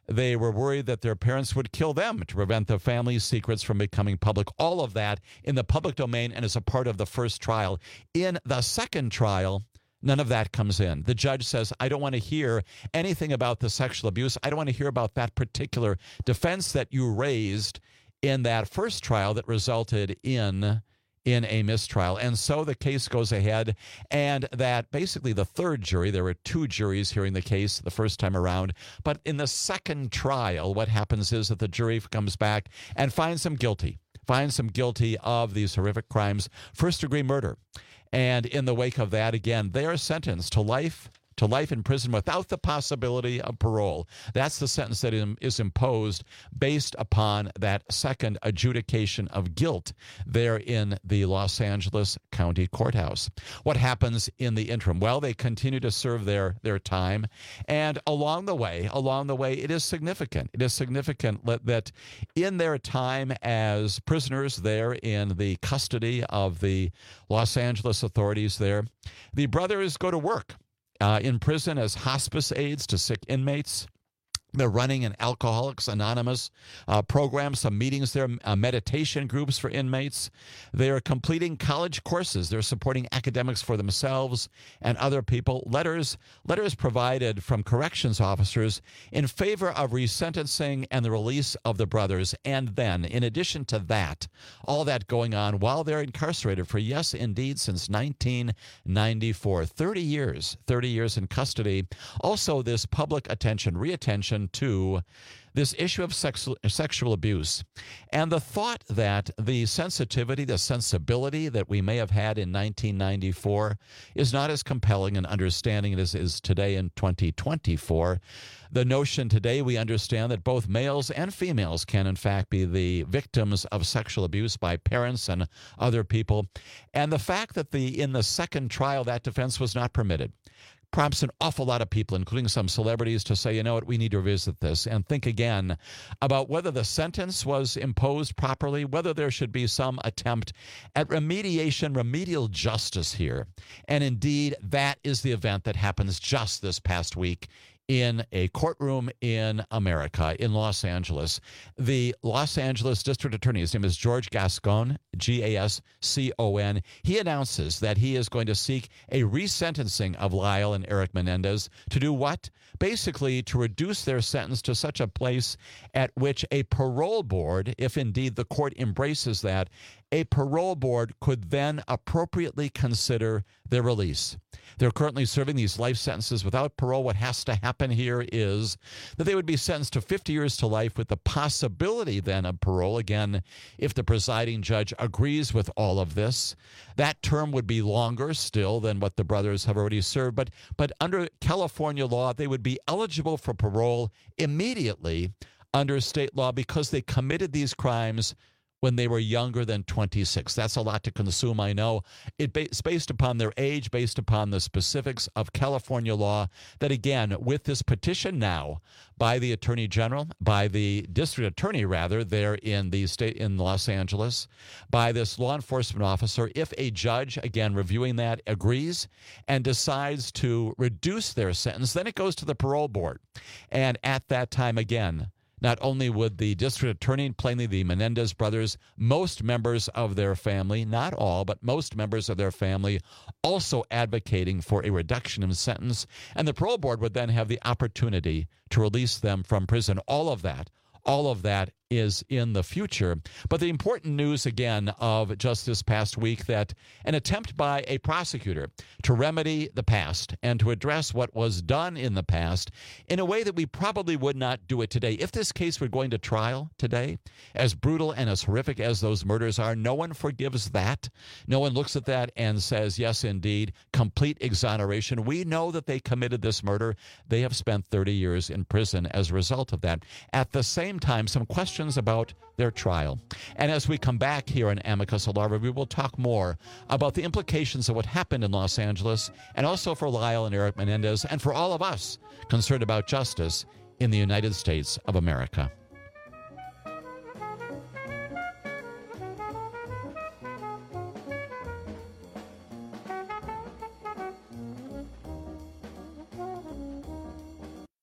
They were worried that their parents would kill them to prevent the family's secrets from becoming public. All of that in the public domain and as a part of the first trial. In the second trial, none of that comes in. The judge says, I don't want to hear anything about the sexual abuse. I don't want to hear about that particular defense that you raised in that first trial that resulted in in a mistrial. And so the case goes ahead, and that basically the third jury, there were two juries hearing the case the first time around, but in the second trial, what happens is that the jury comes back and finds them guilty, finds them guilty of these horrific crimes, first-degree murder. And in the wake of that, again, they are sentenced to life to life in prison without the possibility of parole. That's the sentence that is imposed based upon that second adjudication of guilt there in the Los Angeles County Courthouse. What happens in the interim? Well, they continue to serve their, their time, and along the way, along the way, it is significant. It is significant that in their time as prisoners there in the custody of the Los Angeles authorities there, the brothers go to work Uh, in prison as hospice aides to sick inmates. They're running an Alcoholics Anonymous uh, program, some meetings there, uh, meditation groups for inmates. They're completing college courses. They're supporting academics for themselves and other people. Letters, letters provided from corrections officers in favor of resentencing and the release of the brothers. And then, in addition to that, all that going on while they're incarcerated for, yes, indeed, since nineteen ninety-four, thirty years, thirty years in custody. Also, this public attention, reattention to this issue of sexual, sexual abuse, and the thought that the sensitivity, the sensibility that we may have had in nineteen ninety-four is not as compelling and understanding as is today in twenty twenty-four. The notion today, we understand that both males and females can, in fact, be the victims of sexual abuse by parents and other people. And the fact that the in the second trial that defense was not permitted prompts an awful lot of people, including some celebrities, to say, you know what, we need to revisit this and think again about whether the sentence was imposed properly, whether there should be some attempt at remediation, remedial justice here. And indeed, that is the event that happens just this past week in a courtroom in America, in Los Angeles. The Los Angeles District Attorney, his name is George Gascon, G A S C O N. He announces that he is going to seek a resentencing of Lyle and Eric Menendez to do what? Basically, to reduce their sentence to such a place at which a parole board, if indeed the court embraces that, a parole board could then appropriately consider their release. They're currently serving these life sentences without parole. What has to happen here is that they would be sentenced to fifty years to life with the possibility then of parole. Again, if the presiding judge agrees with all of this, that term would be longer still than what the brothers have already served. But, but under California law, they would be eligible for parole immediately under state law because they committed these crimes when they were younger than twenty-six. That's a lot to consume, I know. It's based upon their age, based upon the specifics of California law, that again, with this petition now by the Attorney General, by the District Attorney, rather, there in the state in Los Angeles, by this law enforcement officer, if a judge, again, reviewing that, agrees and decides to reduce their sentence, then it goes to the parole board. And at that time, again, not only would the district attorney, plainly the Menendez brothers, most members of their family, not all, but most members of their family, also advocating for a reduction in sentence, and the parole board would then have the opportunity to release them from prison. All of that, all of that is in the future. But the important news, again, of just this past week, that an attempt by a prosecutor to remedy the past and to address what was done in the past in a way that we probably would not do it today. If this case were going to trial today, as brutal and as horrific as those murders are, no one forgives that. No one looks at that and says, yes, indeed, complete exoneration. We know that they committed this murder. They have spent thirty years in prison as a result of that. At the same time, some questions about their trial. And as we come back here in Amicus Law Review, we will talk more about the implications of what happened in Los Angeles, and also for Lyle and Eric Menendez, and for all of us concerned about justice in the United States of America.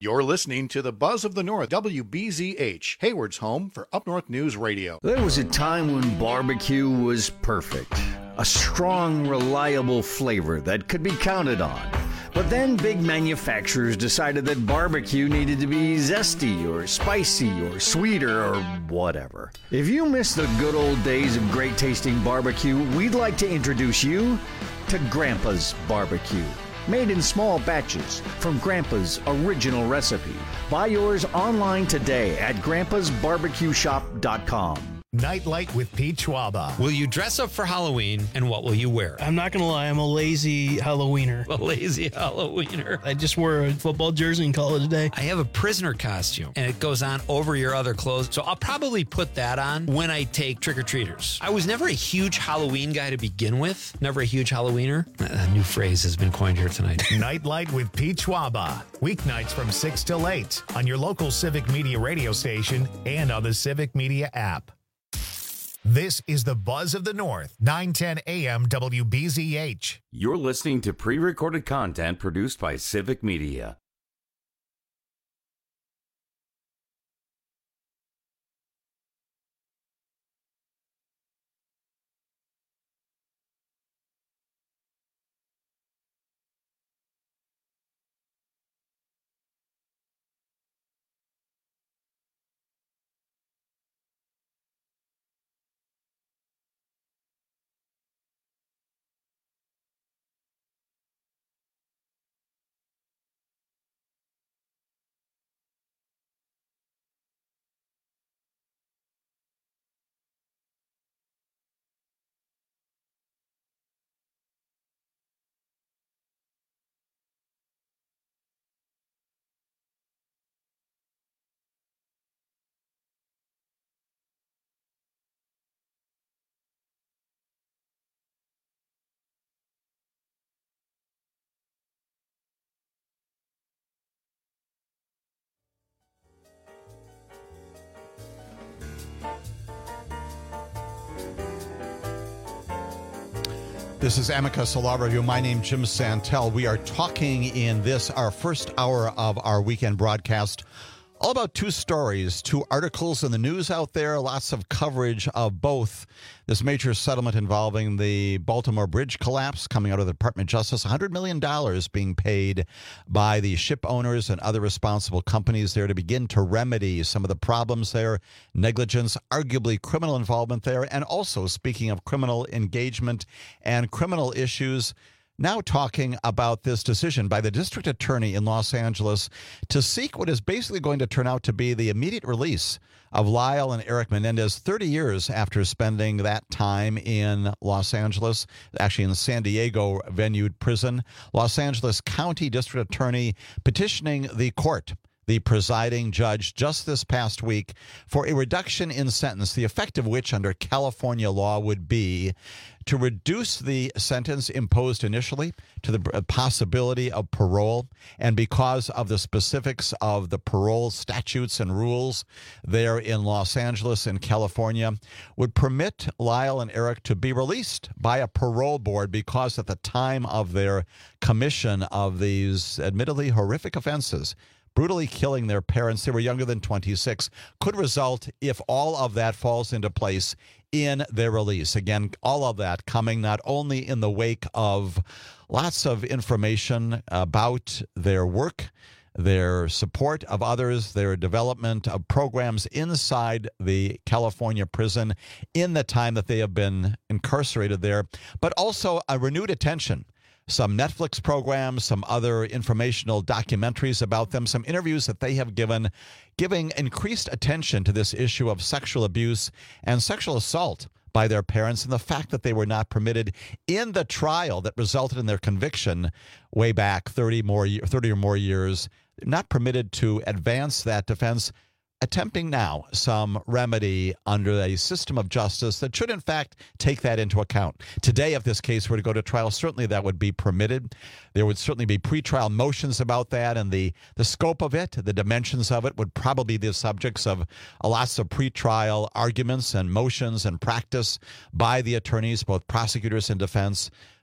You're listening to the Buzz of the North, W B Z H, Hayward's home for Up North News Radio. There was a time when barbecue was perfect. A strong, reliable flavor that could be counted on. But then big manufacturers decided that barbecue needed to be zesty or spicy or sweeter or whatever. If you miss the good old days of great tasting barbecue, we'd like to introduce you to Grandpa's Barbecue. Made in small batches from Grandpa's original recipe. Buy yours online today at grandpas barbecue shop dot com. Nightlight with Pete Schwaba. Will you dress up for Halloween, and what will you wear? I'm not going to lie, I'm a lazy Halloweener. A lazy Halloweener. I just wore a football jersey and call it a day. I have a prisoner costume, and it goes on over your other clothes, so I'll probably put that on when I take trick-or-treaters. I was never a huge Halloween guy to begin with. Never a huge Halloweener. A new phrase has been coined here tonight. Nightlight with Pete Schwaba. Weeknights from six till eight on your local Civic Media radio station and on the Civic Media app. This is the Buzz of the North, nine ten A M W B Z H. You're listening to pre-recorded content produced by Civic Media. This is Amicus, a law review. My name's Jim Santel. We are talking in this, our first hour of our weekend broadcast, all about two stories, two articles in the news out there, lots of coverage of both. This major settlement involving the Baltimore Bridge collapse coming out of the Department of Justice, one hundred million dollars being paid by the ship owners and other responsible companies there to begin to remedy some of the problems there, negligence, arguably criminal involvement there, and also, speaking of criminal engagement and criminal issues, now talking about this decision by the district attorney in Los Angeles to seek what is basically going to turn out to be the immediate release of Lyle and Eric Menendez thirty years after spending that time in Los Angeles, actually in the San Diego venued prison. Los Angeles County District Attorney petitioning the court, the presiding judge, just this past week for a reduction in sentence, the effect of which under California law would be to reduce the sentence imposed initially to the possibility of parole. And because of the specifics of the parole statutes and rules there in Los Angeles and California, would permit Lyle and Eric to be released by a parole board because at the time of their commission of these admittedly horrific offenses, brutally killing their parents, they were younger than twenty-six, could result, if all of that falls into place, in their release. Again, all of that coming not only in the wake of lots of information about their work, their support of others, their development of programs inside the California prison in the time that they have been incarcerated there, but also a renewed attention. Some Netflix programs, some other informational documentaries about them, some interviews that they have given, giving increased attention to this issue of sexual abuse and sexual assault by their parents and the fact that they were not permitted in the trial that resulted in their conviction way back thirty more, thirty or more years, not permitted to advance that defense, attempting now some remedy under a system of justice that should, in fact, take that into account. Today, if this case were to go to trial, certainly that would be permitted. There would certainly be pretrial motions about that, and the, the scope of it, the dimensions of it, would probably be the subjects of lots of pretrial arguments and motions and practice by the attorneys, both prosecutors and defense.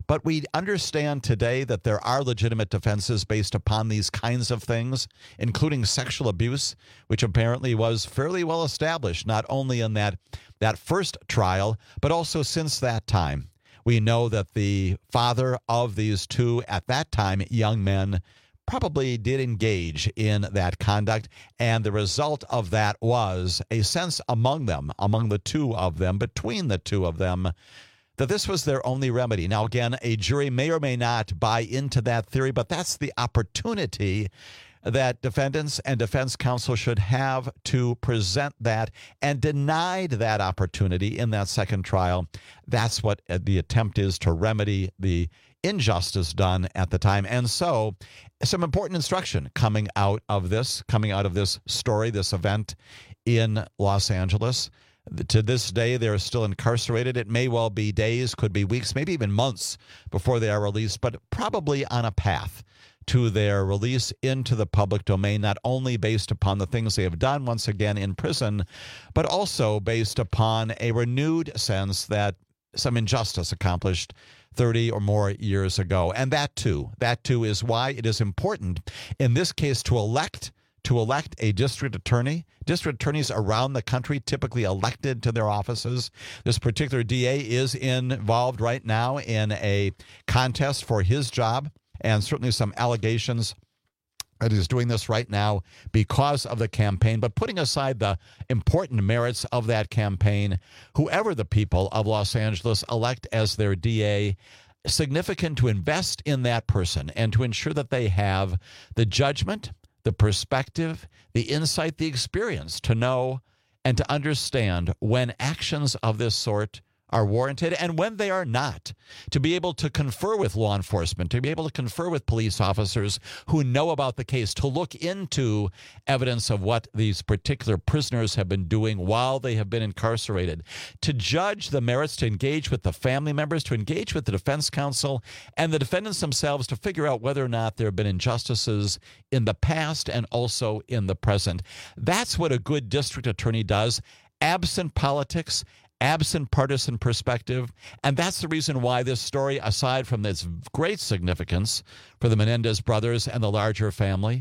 But we understand today that there are legitimate defenses based upon these kinds of things, including sexual abuse, which apparently was fairly well established, not only in that, that first trial, but also since that time. We know that the father of these two, at that time, young men, probably did engage in that conduct, and the result of that was a sense among them, among the two of them, between the two of them, that this was their only remedy. Now, again, a jury may or may not buy into that theory, but that's the opportunity that defendants and defense counsel should have to present that, and denied that opportunity in that second trial. That's what the attempt is, to remedy the injustice done at the time. And so some important instruction coming out of this, coming out of this story, this event in Los Angeles. To this day, they're still incarcerated. It may well be days, could be weeks, maybe even months before they are released, but probably on a path to their release into the public domain, not only based upon the things they have done once again in prison, but also based upon a renewed sense that some injustice accomplished thirty or more years ago. And that too, that too is why it is important in this case to elect to elect a district attorney. District attorneys around the country typically elected to their offices. This particular D A is involved right now in a contest for his job, and certainly some allegations that he's doing this right now because of the campaign. But putting aside the important merits of that campaign, whoever the people of Los Angeles elect as their D A, significant to invest in that person and to ensure that they have the judgment, the perspective, the insight, the experience to know and to understand when actions of this sort are warranted and when they are not, to be able to confer with law enforcement, to be able to confer with police officers who know about the case, to look into evidence of what these particular prisoners have been doing while they have been incarcerated, to judge the merits, to engage with the family members, to engage with the defense counsel and the defendants themselves to figure out whether or not there have been injustices in the past and also in the present. That's what a good district attorney does, absent politics, absent partisan perspective. And that's the reason why this story, aside from its great significance for the Menendez brothers and the larger family,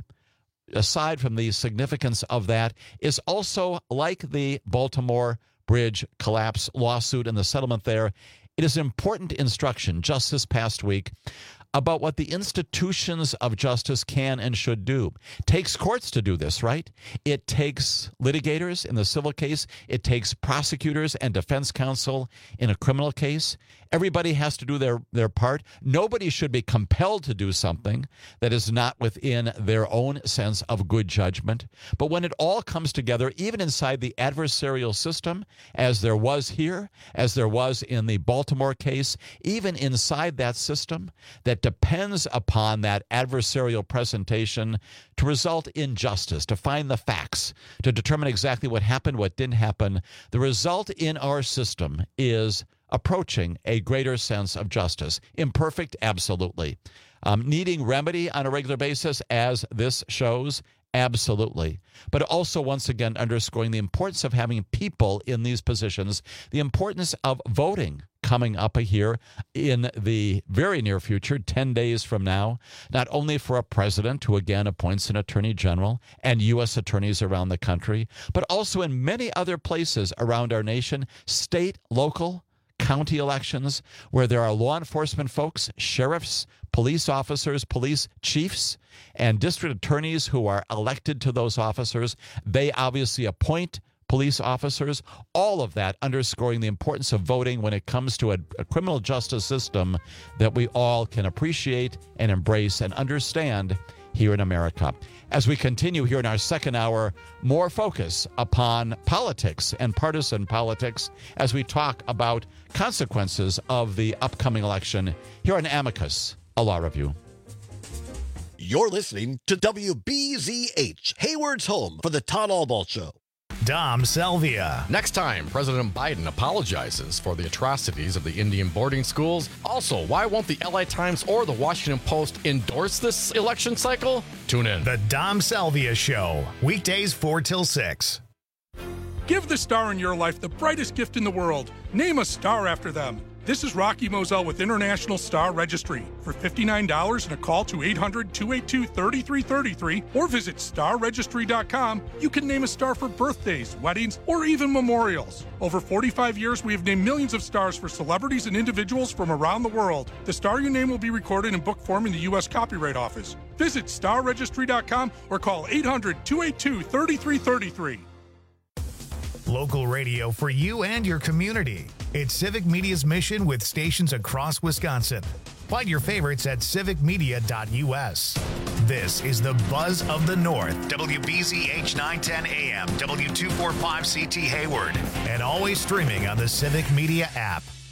aside from the significance of that, is also like the Baltimore Bridge collapse lawsuit and the settlement there. It is important instruction just this past week about what the institutions of justice can and should do. It takes courts to do this, right? It takes litigators in the civil case. It takes prosecutors and defense counsel in a criminal case. Everybody has to do their, their part. Nobody should be compelled to do something that is not within their own sense of good judgment. But when it all comes together, even inside the adversarial system, as there was here, as there was in the Baltimore case, even inside that system that depends upon that adversarial presentation to result in justice, to find the facts, to determine exactly what happened, what didn't happen, the result in our system is approaching a greater sense of justice. Imperfect, absolutely. Um, needing remedy on a regular basis, as this shows, absolutely. But also, once again, underscoring the importance of having people in these positions, the importance of voting coming up here in the very near future, ten days from now, not only for a president who again appoints an attorney general and U S attorneys around the country, but also in many other places around our nation, state, local, county elections, where there are law enforcement folks, sheriffs, police officers, police chiefs, and district attorneys who are elected to those officers. They obviously appoint police officers, all of that underscoring the importance of voting when it comes to a, a criminal justice system that we all can appreciate and embrace and understand here in America. As we continue here in our second hour, more focus upon politics and partisan politics as we talk about consequences of the upcoming election here on Amicus, a law review. You're listening to W B Z H, Hayward's home for the Todd Albaugh Show. Dom Salvia. Next time, President Biden apologizes for the atrocities of the Indian boarding schools. Also, why won't the L A Times or the Washington Post endorse this election cycle? Tune in. The Dom Salvia Show, weekdays four till six. Give the star in your life the brightest gift in the world. Name a star after them. This is Rocky Moselle with International Star Registry. For fifty-nine dollars and a call to eight hundred, two eight two, three three three three or visit star registry dot com, you can name a star for birthdays, weddings, or even memorials. Over forty-five years, we have named millions of stars for celebrities and individuals from around the world. The star you name will be recorded in book form in the U S Copyright Office. Visit star registry dot com or call eight hundred, two eight two, three three three three. Local radio for you and your community. It's Civic Media's mission with stations across Wisconsin. Find your favorites at civic media dot U S. This is the Buzz of the North. W B Z H nine ten A M, W two forty-five C T Hayward. And always streaming on the Civic Media app.